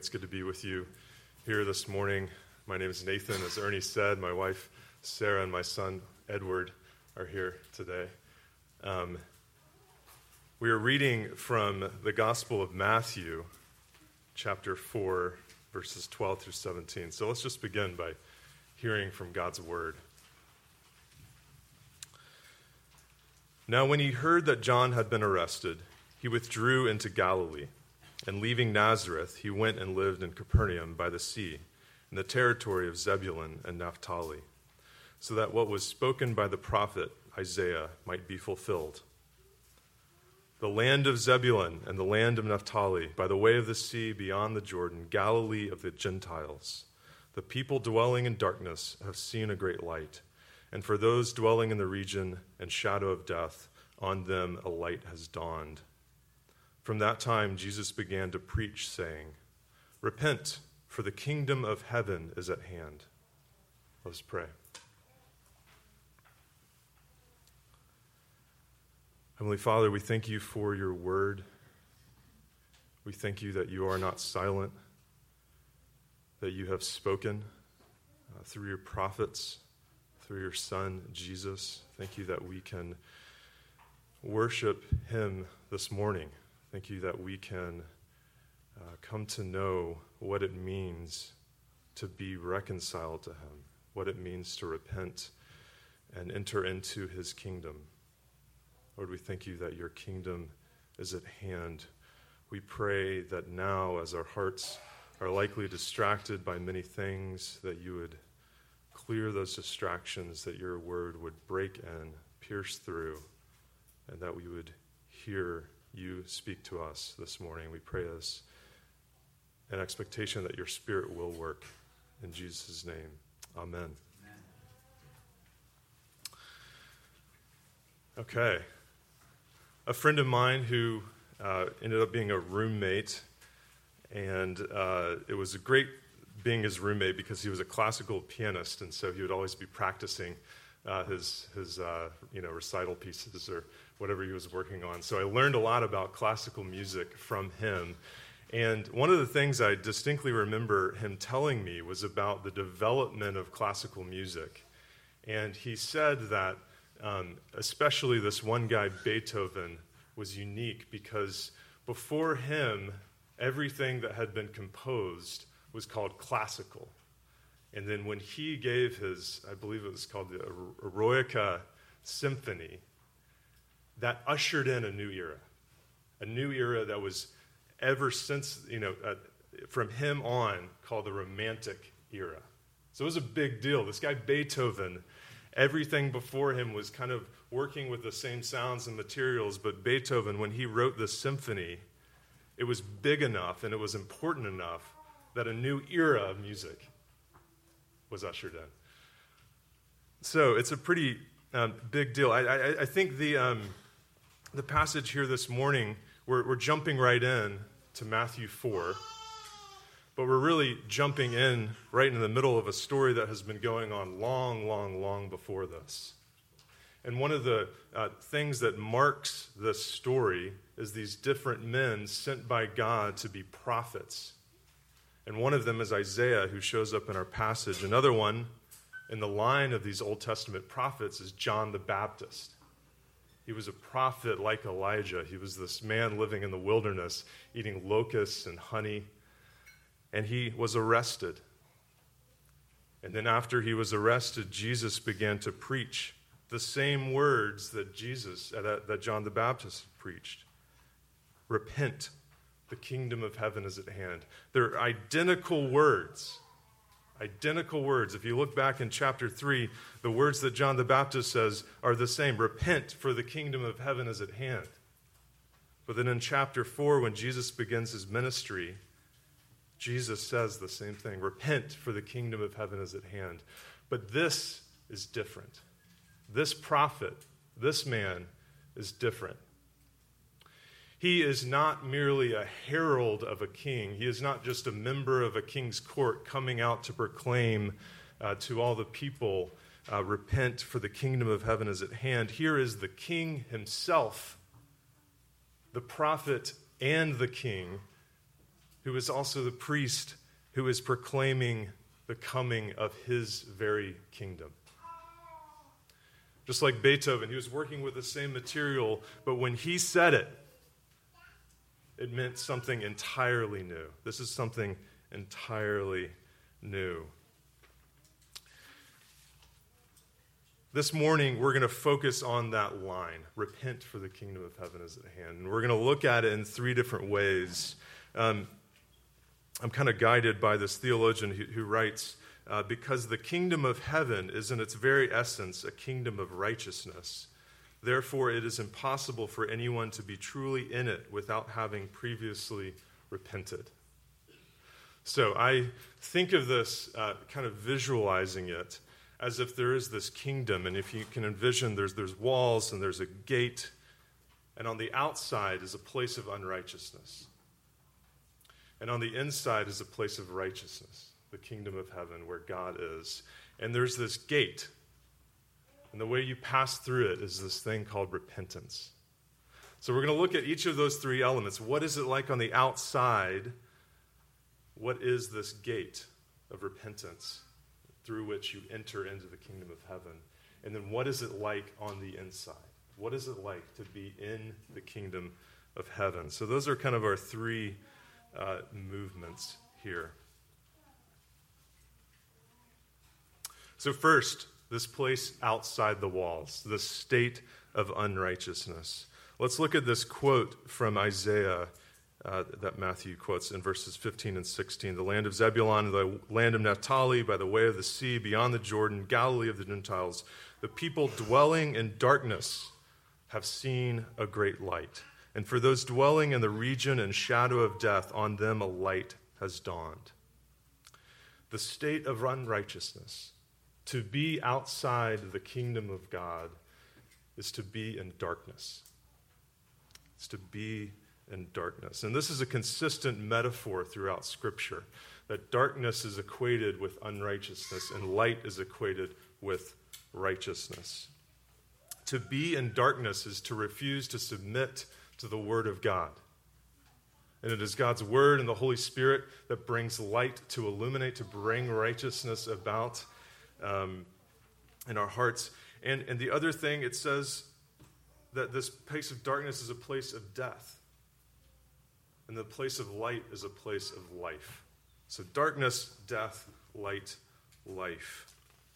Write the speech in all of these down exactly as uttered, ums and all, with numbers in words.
It's good to be with you here this morning. My name is Nathan. As Ernie said, my wife Sarah and my son Edward are here today. Um, we are reading from the Gospel of Matthew, chapter four, verses twelve through seventeen. So let's just begin by hearing from God's word. Now when he heard that John had been arrested, he withdrew into Galilee, and leaving Nazareth, he went and lived in Capernaum by the sea, in the territory of Zebulun and Naphtali, so that what was spoken by the prophet Isaiah might be fulfilled. The land of Zebulun and the land of Naphtali, by the way of the sea beyond the Jordan, Galilee of the Gentiles. The people dwelling in darkness have seen a great light, and for those dwelling in the region and shadow of death, on them a light has dawned. From that time, Jesus began to preach, saying, "Repent, for the kingdom of heaven is at hand." Let us pray. Heavenly Father, we thank you for your word. We thank you that you are not silent, that you have spoken uh, through your prophets, through your Son, Jesus. Thank you that we can worship him this morning. Thank you that we can uh, come to know what it means to be reconciled to him, what it means to repent and enter into his kingdom. Lord, we thank you that your kingdom is at hand. We pray that now, as our hearts are likely distracted by many things, that you would clear those distractions, that your word would break in, pierce through, and that we would hear you speak to us this morning. We pray this in expectation that your Spirit will work. In Jesus' name, amen. Amen. Okay. A friend of mine who uh, ended up being a roommate, and uh, it was a great being his roommate because he was a classical pianist, and so he would always be practicing uh, his his uh, you know recital pieces or whatever he was working on. So I learned a lot about classical music from him. And one of the things I distinctly remember him telling me was about the development of classical music. And he said that um, especially this one guy, Beethoven, was unique because before him, everything that had been composed was called classical. And then when he gave his, I believe it was called the Eroica Symphony, that ushered in a new era, a new era that was ever since, you know, uh, from him on, called the Romantic era. So it was a big deal. This guy Beethoven, everything before him was kind of working with the same sounds and materials, but Beethoven, when he wrote this symphony, it was big enough and it was important enough that a new era of music was ushered in. So it's a pretty um, big deal. I, I, I think the... Um, The passage here this morning, we're, we're jumping right in to Matthew four, but we're really jumping in right in the middle of a story that has been going on long, long, long before this. And one of the uh, things that marks this story is these different men sent by God to be prophets. And one of them is Isaiah, who shows up in our passage. Another one in the line of these Old Testament prophets is John the Baptist. He was a prophet like Elijah. He was this man living in the wilderness, eating locusts and honey, and he was arrested. And then after he was arrested, Jesus began to preach the same words that Jesus, uh, that, that John the Baptist preached. Repent, the kingdom of heaven is at hand. They're identical words. Identical words. If you look back in chapter three, the words that John the Baptist says are the same. Repent, for the kingdom of heaven is at hand. But then in chapter four, when Jesus begins his ministry, Jesus says the same thing. Repent, for the kingdom of heaven is at hand. But this is different. This prophet, this man, is different. He is not merely a herald of a king. He is not just a member of a king's court coming out to proclaim uh, to all the people, uh, repent, for the kingdom of heaven is at hand. Here is the king himself, the prophet and the king, who is also the priest who is proclaiming the coming of his very kingdom. Just like Beethoven, he was working with the same material, but when he said it, it meant something entirely new. This is something entirely new. This morning, we're going to focus on that line, repent for the kingdom of heaven is at hand. And we're going to look at it in three different ways. Um, I'm kind of guided by this theologian who, who writes, uh, because the kingdom of heaven is in its very essence a kingdom of righteousness. Therefore, it is impossible for anyone to be truly in it without having previously repented. So I think of this, uh, kind of visualizing it, as if there is this kingdom, and if you can envision, there's there's walls and there's a gate, and on the outside is a place of unrighteousness. And on the inside is a place of righteousness, the kingdom of heaven where God is. And there's this gate, and the way you pass through it is this thing called repentance. So we're going to look at each of those three elements. What is it like on the outside? What is this gate of repentance through which you enter into the kingdom of heaven? And then what is it like on the inside? What is it like to be in the kingdom of heaven? So those are kind of our three uh, movements here. So first, this place outside the walls, the state of unrighteousness. Let's look at this quote from Isaiah Uh, that Matthew quotes in verses fifteen and sixteen. The land of Zebulun, the land of Naphtali, by the way of the sea, beyond the Jordan, Galilee of the Gentiles, the people dwelling in darkness have seen a great light. And for those dwelling in the region and shadow of death, on them a light has dawned. The state of unrighteousness, to be outside the kingdom of God, is to be in darkness. It's to be in darkness. And this is a consistent metaphor throughout Scripture, that darkness is equated with unrighteousness and light is equated with righteousness. To be in darkness is to refuse to submit to the Word of God. And it is God's Word and the Holy Spirit that brings light to illuminate, to bring righteousness about um, in our hearts. And, and the other thing, it says that this place of darkness is a place of death. And the place of light is a place of life. So darkness, death, light, life.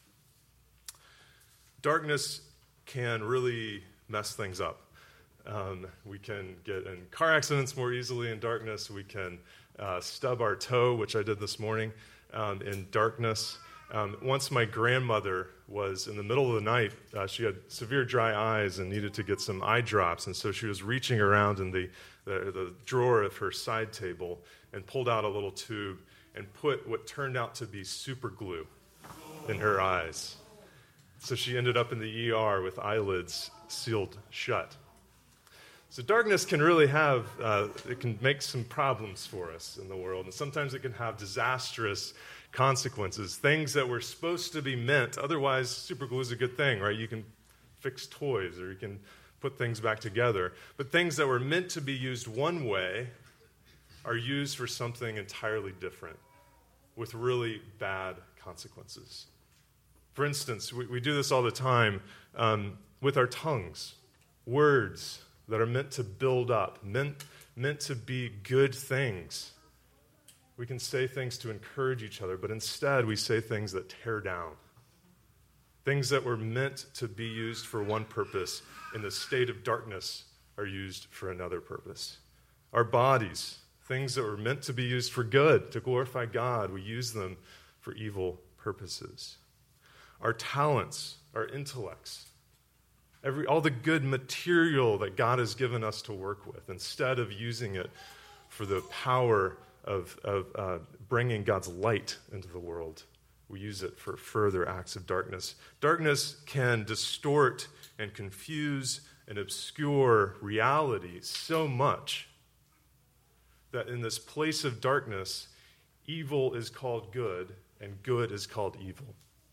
Darkness can really mess things up. Um, we can get in car accidents more easily in darkness. We can uh, stub our toe, which I did this morning, um, in darkness. Um, once my grandmother was in the middle of the night, uh, she had severe dry eyes and needed to get some eye drops, and so she was reaching around in the, the, the drawer of her side table and pulled out a little tube and put what turned out to be super glue in her eyes. So she ended up in the E R with eyelids sealed shut. So darkness can really have, uh, it can make some problems for us in the world, and sometimes it can have disastrous consequences, things that were supposed to be meant. Otherwise, super glue is a good thing, right? You can fix toys or you can put things back together. But things that were meant to be used one way are used for something entirely different with really bad consequences. For instance, we, we do this all the time um, with our tongues. Words that are meant to build up, meant, meant to be good things. We can say things to encourage each other, but instead we say things that tear down. Things that were meant to be used for one purpose in the state of darkness are used for another purpose. Our bodies, things that were meant to be used for good, to glorify God, we use them for evil purposes. Our talents, our intellects, every all the good material that God has given us to work with, instead of using it for the power of, of uh, bringing God's light into the world, we use it for further acts of darkness. Darkness can distort and confuse and obscure reality so much that in this place of darkness, evil is called good and good is called evil.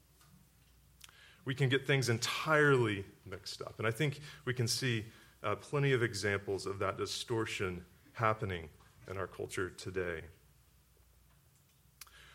We can get things entirely mixed up. And I think we can see uh, plenty of examples of that distortion happening in our culture today.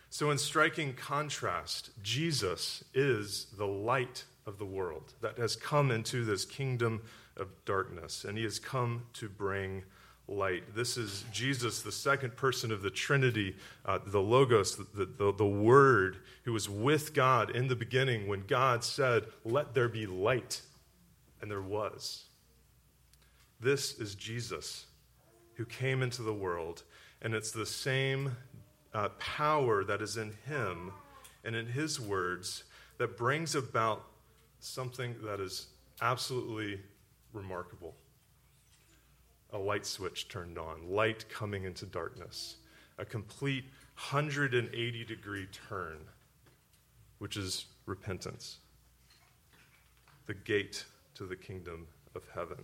So in striking contrast, Jesus is the light of the world that has come into this kingdom of darkness, and he has come to bring light. This is Jesus, the second person of the Trinity, uh, the Logos, the, the, the Word, who was with God in the beginning when God said, "Let there be light," and there was. This is Jesus who came into the world, and it's the same uh, power that is in him and in his words that brings about something that is absolutely remarkable. A light switch turned on, light coming into darkness, a complete one hundred eighty degree turn, which is repentance, the gate to the kingdom of heaven.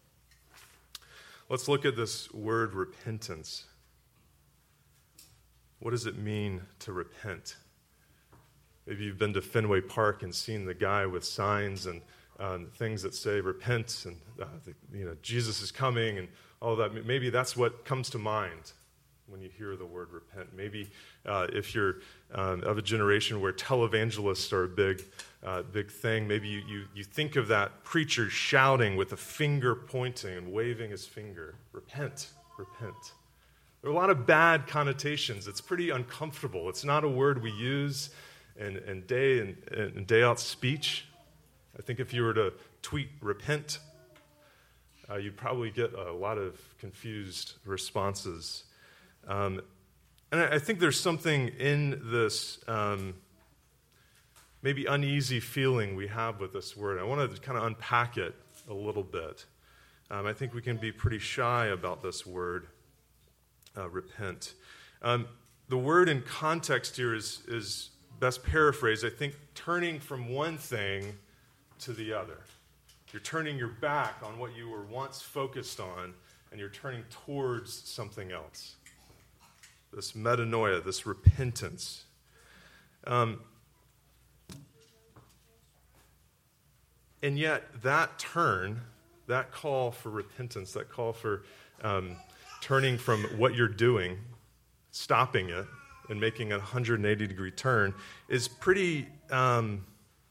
Let's look at this word repentance. What does it mean to repent? Maybe you've been to Fenway Park and seen the guy with signs and um, things that say repent and uh, the, you know Jesus is coming and all that. Maybe that's what comes to mind when you hear the word repent. Maybe uh, if you're um, of a generation where televangelists are a big, uh, big thing, maybe you, you, you think of that preacher shouting with a finger pointing and waving his finger, repent, repent. There are a lot of bad connotations. It's pretty uncomfortable. It's not a word we use in, in day in, in day out speech. I think if you were to tweet repent, uh, you'd probably get a lot of confused responses. Um, and I, I think there's something in this um, maybe uneasy feeling we have with this word. I want to kind of unpack it a little bit. Um, I think we can be pretty shy about this word. Uh, repent. Um, the word in context here is, is best paraphrased, I think, turning from one thing to the other. You're turning your back on what you were once focused on, and you're turning towards something else. This metanoia, this repentance. Um, and yet, that turn, that call for repentance, that call for um, turning from what you're doing, stopping it, and making a one hundred eighty degree turn is pretty um,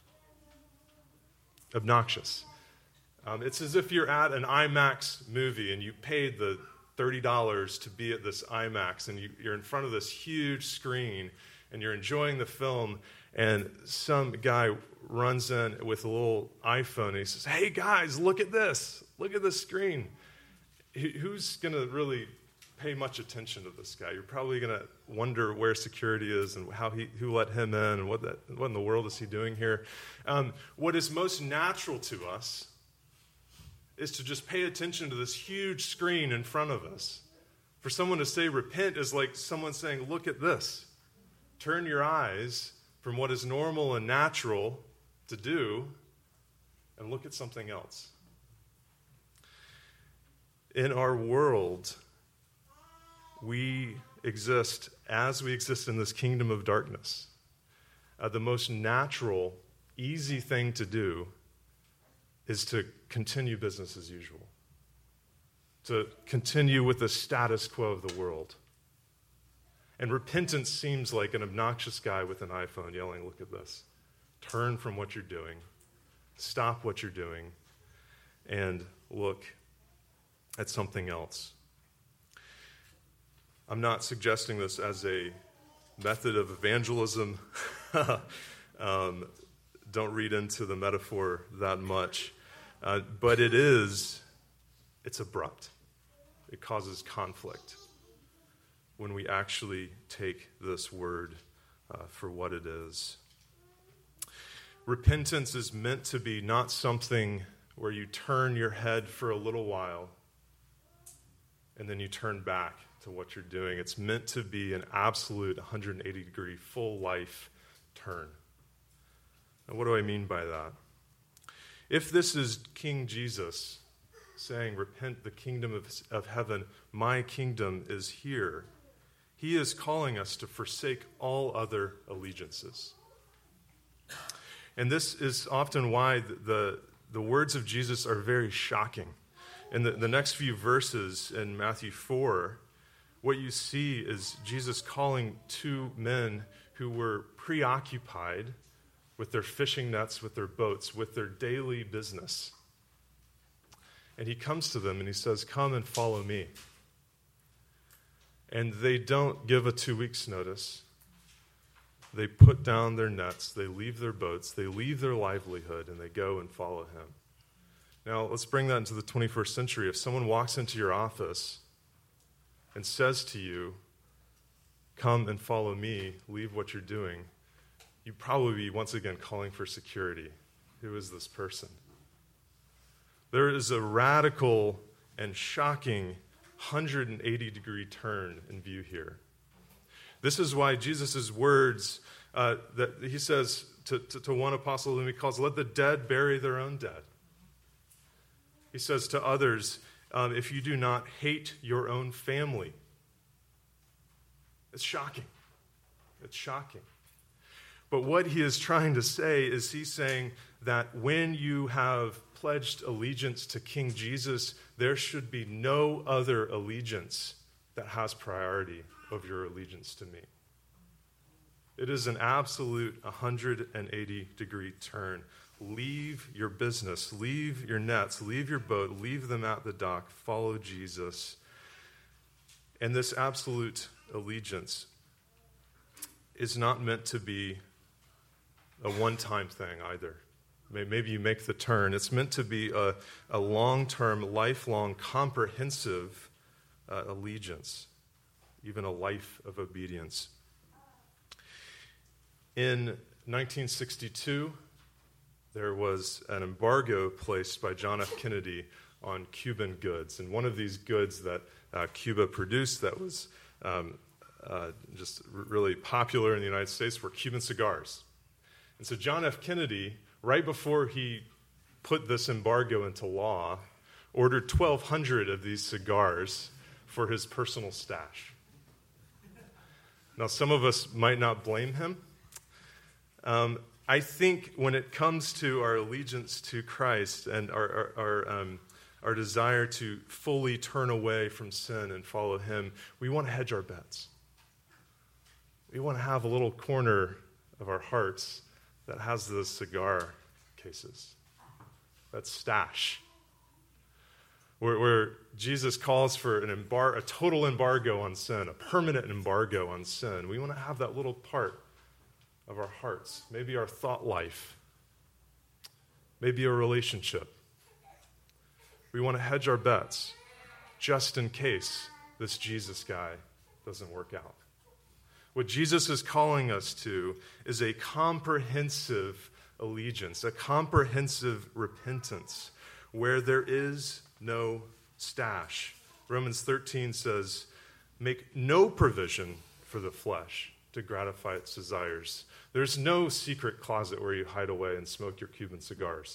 obnoxious. Um, it's as if you're at an IMAX movie and you paid the thirty dollars to be at this IMAX, and you, you're in front of this huge screen and you're enjoying the film, and some guy runs in with a little iPhone and he says, "Hey guys, look at this. Look at this screen." Who's going to really pay much attention to this guy? You're probably going to wonder where security is and how he, who let him in and what, that, what in the world is he doing here. Um, what is most natural to us is to just pay attention to this huge screen in front of us. For someone to say repent is like someone saying, look at this. Turn your eyes from what is normal and natural to do and look at something else. In our world, we exist as we exist in this kingdom of darkness. Uh, the most natural, easy thing to do is to continue business as usual, to continue with the status quo of the world. And repentance seems like an obnoxious guy with an iPhone yelling, "Look at this." Turn from what you're doing, stop what you're doing, and look at something else. I'm not suggesting this as a method of evangelism. um, don't read into the metaphor that much. Uh, but it is, it's abrupt. It causes conflict when we actually take this word uh, for what it is. Repentance is meant to be not something where you turn your head for a little while and then you turn back to what you're doing. It's meant to be an absolute one hundred eighty degree full life turn. And what do I mean by that? If this is King Jesus saying, repent, the kingdom of, of heaven, my kingdom is here, he is calling us to forsake all other allegiances. And this is often why the, the, the words of Jesus are very shocking. In the, the next few verses in Matthew four, what you see is Jesus calling two men who were preoccupied with their fishing nets, with their boats, with their daily business. And he comes to them and he says, "Come and follow me." And they don't give a two weeks notice. They put down their nets, they leave their boats, they leave their livelihood, and they go and follow him. Now, let's bring that into the twenty-first century. If someone walks into your office and says to you, "Come and follow me, leave what you're doing," you'd probably be once again calling for security. Who is this person? There is a radical and shocking one hundred eighty degree turn in view here. This is why Jesus' words, uh, that he says to, to, to one apostle whom he calls, "Let the dead bury their own dead." He says to others, um, "If you do not hate your own family." It's shocking. It's shocking. But what he is trying to say is he's saying that when you have pledged allegiance to King Jesus, there should be no other allegiance that has priority over your allegiance to me. It is an absolute one hundred eighty degree turn. Leave your business, leave your nets, leave your boat, leave them at the dock, follow Jesus. And this absolute allegiance is not meant to be a one-time thing either. Maybe you make the turn. It's meant to be a, a long-term, lifelong, comprehensive uh, allegiance, even a life of obedience. In nineteen sixty-two, there was an embargo placed by John F. Kennedy on Cuban goods. And one of these goods that uh, Cuba produced that was um, uh, just r- really popular in the United States were Cuban cigars. And so John F. Kennedy, right before he put this embargo into law, ordered twelve hundred of these cigars for his personal stash. Now, some of us might not blame him. Um, I think when it comes to our allegiance to Christ and our our, our, um, our desire to fully turn away from sin and follow him, we want to hedge our bets. We want to have a little corner of our hearts that has those cigar cases, that stash, where, where Jesus calls for an embar- a total embargo on sin, a permanent embargo on sin. We want to have that little part of our hearts, maybe our thought life, maybe a relationship. We want to hedge our bets just in case this Jesus guy doesn't work out. What Jesus is calling us to is a comprehensive allegiance, a comprehensive repentance where there is no stash. Romans thirteen says, "Make no provision for the flesh to gratify its desires." There's no secret closet where you hide away and smoke your Cuban cigars.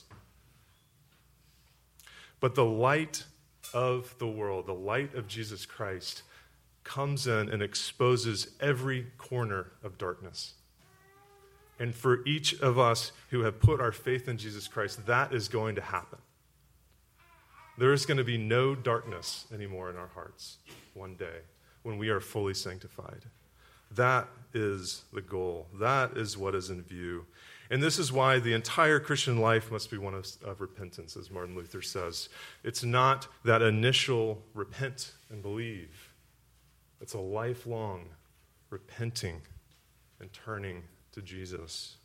But the light of the world, the light of Jesus Christ, comes in and exposes every corner of darkness. And for each of us who have put our faith in Jesus Christ, that is going to happen. There is going to be no darkness anymore in our hearts one day when we are fully sanctified. That is the goal. That is what is in view. And this is why the entire Christian life must be one of, of repentance, as Martin Luther says. It's not that initial repent and believe. It's a lifelong repenting and turning to Jesus.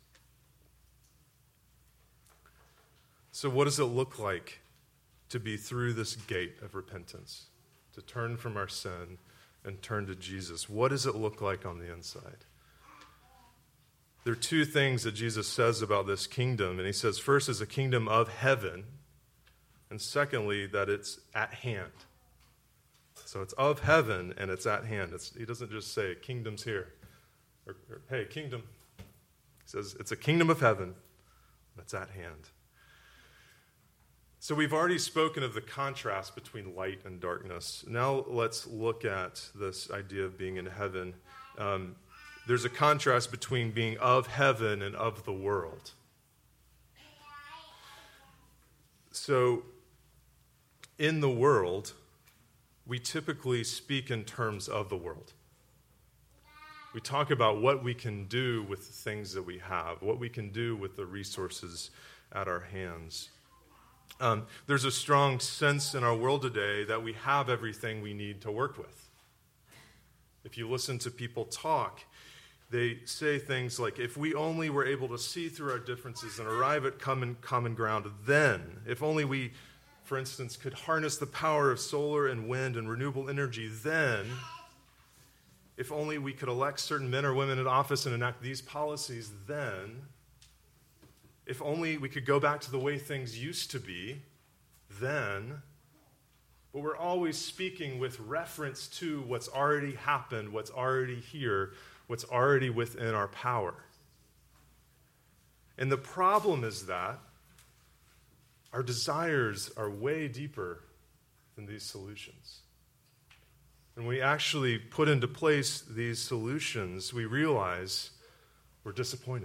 So what does it look like to be through this gate of repentance, to turn from our sin and turn to Jesus? What does it look like on the inside? There are two things that Jesus says about this kingdom. And he says, first, is a kingdom of heaven. And secondly, that it's at hand. So it's of heaven and it's at hand. It's, he doesn't just say, kingdom's here. Or, or, hey, kingdom. He says, it's a kingdom of heaven that's at hand. So we've already spoken of the contrast between light and darkness. Now let's look at this idea of being in heaven. Um, there's a contrast between being of heaven and of the world. So in the world, we typically speak in terms of the world. We talk about what we can do with the things that we have, what we can do with the resources at our hands. Um, there's a strong sense in our world today that we have everything we need to work with. If you listen to people talk, they say things like, if we only were able to see through our differences and arrive at common, common ground, then, if only we, for instance, could harness the power of solar and wind and renewable energy, then, if only we could elect certain men or women in office and enact these policies, then, if only we could go back to the way things used to be, then. But we're always speaking with reference to what's already happened, what's already here, what's already within our power. And the problem is that our desires are way deeper than these solutions. When we actually put into place these solutions, we realize we're disappointed.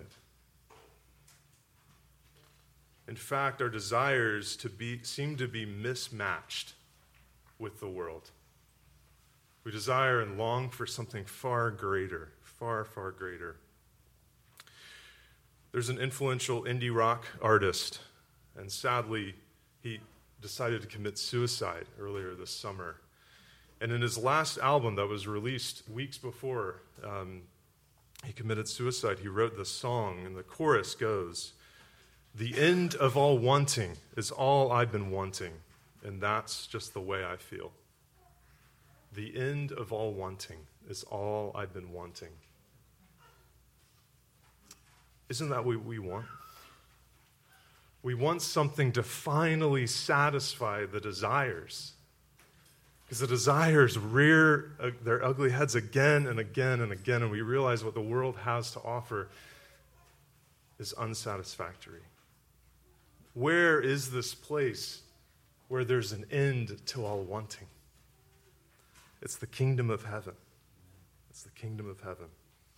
In fact, our desires to be, seem to be mismatched with the world. We desire and long for something far greater, far, far greater. There's an influential indie rock artist, and sadly, he decided to commit suicide earlier this summer. And in his last album that was released weeks before um, he committed suicide, he wrote this song, and the chorus goes, "The end of all wanting is all I've been wanting, and that's just the way I feel." The end of all wanting is all I've been wanting. Isn't that what we want? We want something to finally satisfy the desires. Because the desires rear uh, their ugly heads again and again and again, and we realize what the world has to offer is unsatisfactory. Where is this place where there's an end to all wanting? It's the kingdom of heaven. It's the kingdom of heaven.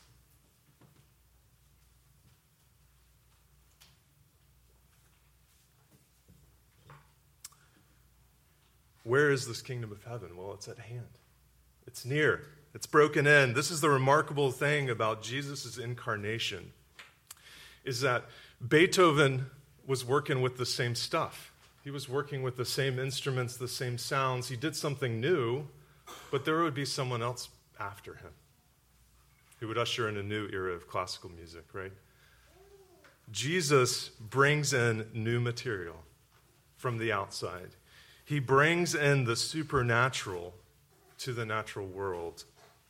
Where is this kingdom of heaven? Well, it's at hand. It's near. It's broken in. This is the remarkable thing about Jesus' incarnation, is that Beethoven was working with the same stuff. He was working with the same instruments, the same sounds. He did something new, but there would be someone else after him who would usher in a new era of classical music, right? Jesus brings in new material from the outside. He brings in the supernatural to the natural world.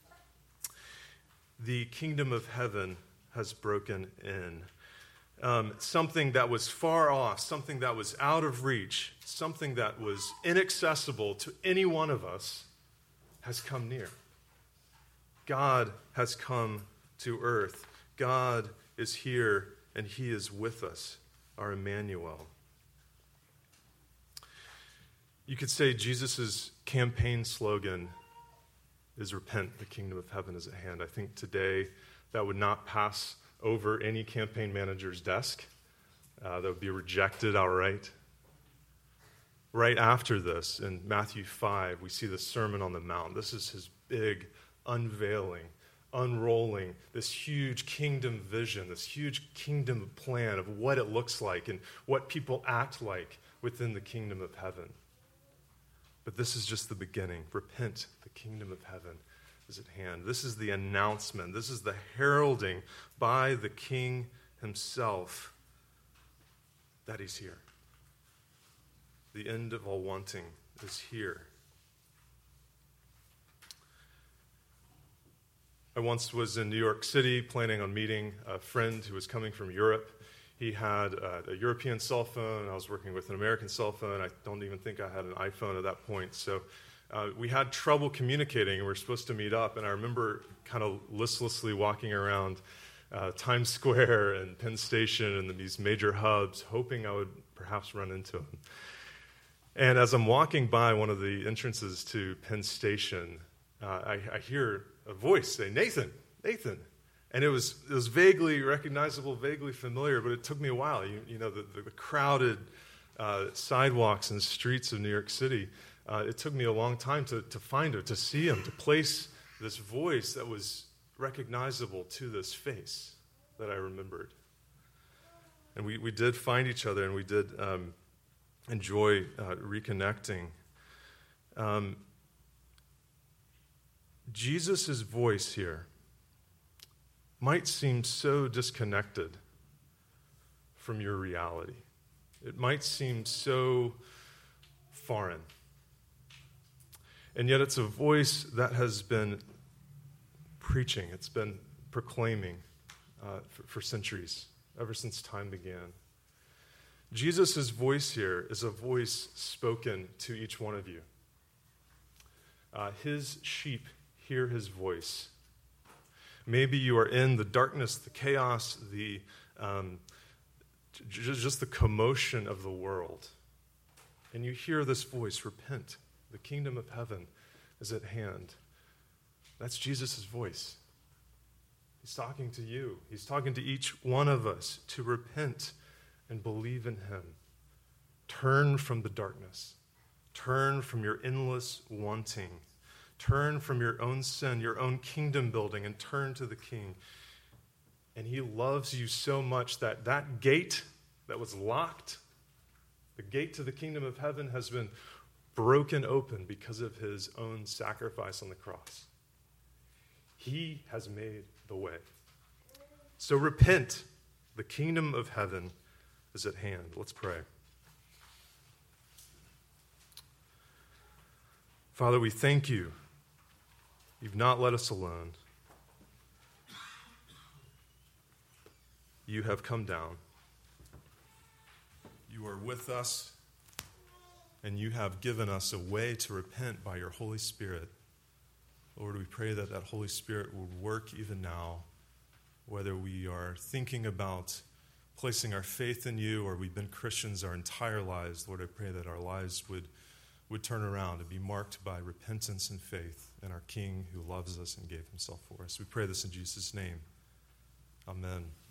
The kingdom of heaven has broken in. Um, something that was far off, something that was out of reach, something that was inaccessible to any one of us has come near. God has come to earth. God is here, and he is with us, our Emmanuel. You could say Jesus' campaign slogan is repent, the kingdom of heaven is at hand. I think today that would not pass over any campaign manager's desk. Uh, that would be rejected outright. Right after this, in Matthew five, we see the Sermon on the Mount. This is his big unveiling, unrolling this huge kingdom vision, this huge kingdom plan of what it looks like and what people act like within the kingdom of heaven. But this is just the beginning. Repent, the kingdom of heaven is at hand. This is the announcement. This is the heralding by the King himself that he's here. The end of all wanting is here. I once was in New York City planning on meeting a friend who was coming from Europe. He had a, a European cell phone. I was working with an American cell phone. I don't even think I had an iPhone at that point. So uh, we had trouble communicating, and we were supposed to meet up. And I remember kind of listlessly walking around uh, Times Square and Penn Station and these major hubs, hoping I would perhaps run into him. And as I'm walking by one of the entrances to Penn Station, uh, I, I hear a voice say, "Nathan, Nathan." And it was it was vaguely recognizable, vaguely familiar, but it took me a while. You, you know, the, the crowded uh, sidewalks and streets of New York City uh, it took me a long time to, to find him, to see him, to place this voice that was recognizable to this face that I remembered. And we, we did find each other, and we did um, enjoy uh, reconnecting. Um, Jesus' voice here might seem so disconnected from your reality. It might seem so foreign. And yet it's a voice that has been preaching, it's been proclaiming uh, for, for centuries, ever since time began. Jesus' voice here is a voice spoken to each one of you. Uh, his sheep hear his voice. Maybe you are in the darkness, the chaos, the um, j- just the commotion of the world, and you hear this voice, repent. The kingdom of heaven is at hand. That's Jesus' voice. He's talking to you. He's talking to each one of us to repent and believe in him. Turn from the darkness. Turn from your endless wanting. Turn from your own sin, your own kingdom building, and turn to the King. And he loves you so much that that gate that was locked, the gate to the kingdom of heaven, has been broken open because of his own sacrifice on the cross. He has made the way. So repent. The kingdom of heaven is at hand. Let's pray. Father, we thank you. You've not let us alone. You have come down. You are with us. And you have given us a way to repent by your Holy Spirit. Lord, we pray that that Holy Spirit will work even now, whether we are thinking about placing our faith in you or we've been Christians our entire lives. Lord, I pray that our lives would, would turn around and be marked by repentance and faith in our King who loves us and gave himself for us. We pray this in Jesus' name. Amen.